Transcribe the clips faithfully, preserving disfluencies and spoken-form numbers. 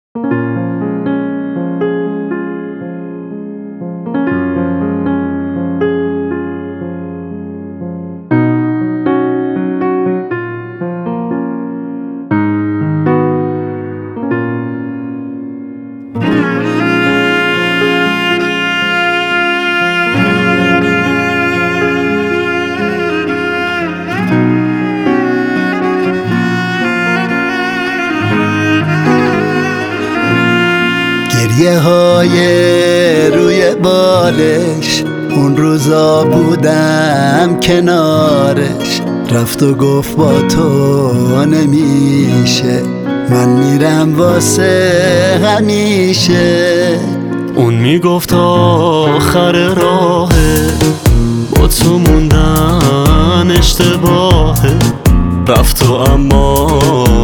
گریه های روی بالش، اون روزا بودم کنارش، رفت و گفت با تو نمیشه، من میرم واسه همیشه. اون میگفت آخر راهه، با تو موندن اشتباهه، رفت و اما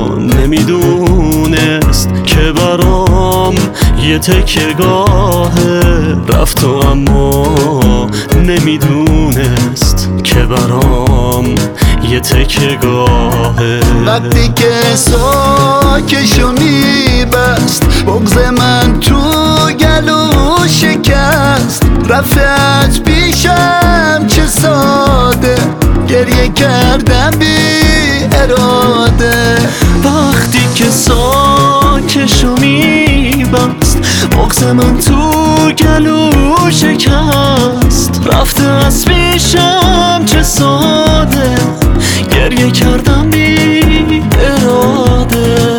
نمیدونست که برام یه تکه گاهه، رفت و اما نمیدونست که برام یه تکه گاهه. وقتی که ساکشو میبست، بغض من تو گلو شکست، رفت از پیشم چه ساده، گریه کردم بی اراده. وقتی که ساکشو میبست، بغض من تو گلو شکست، رفت از پیشم چه ساده، گریه کردم بی اراده.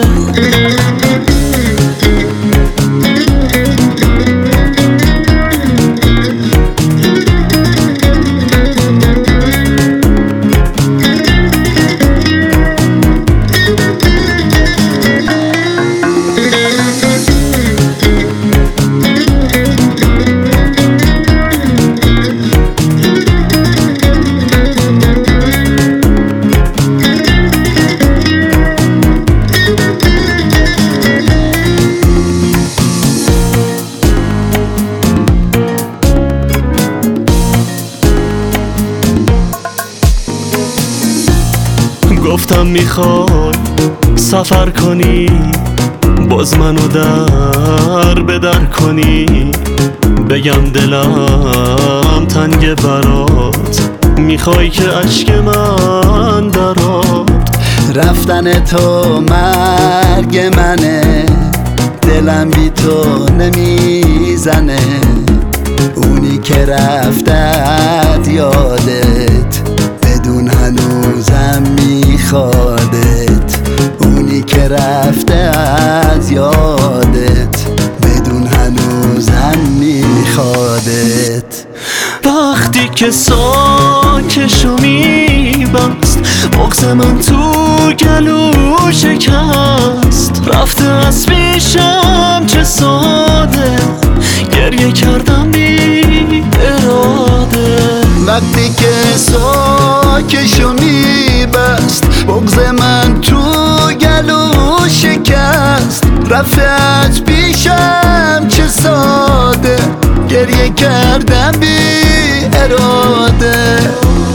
گفتم میخوای سفر کنی، باز منو در به در کنی، بگم دلم تنگ برات، میخوای که اشک من درات. رفتن تو مرگ منه، دلم بی تو نمیزنه، اونی که رفتت یادت، بدون هنوزم میخوادت، اونی که رفته از یادت، بدون هنوزم میخوادت. وقتی که ساکشو میبست، بغض من تو گلو شکست، رفت از پیشم چه ساده، گریه کردم بی اراده. وقتی که ساکشو میبست، بغض من تو گلو شکست، رفت از پیشم چه ساده، گریه کردم بی اراده.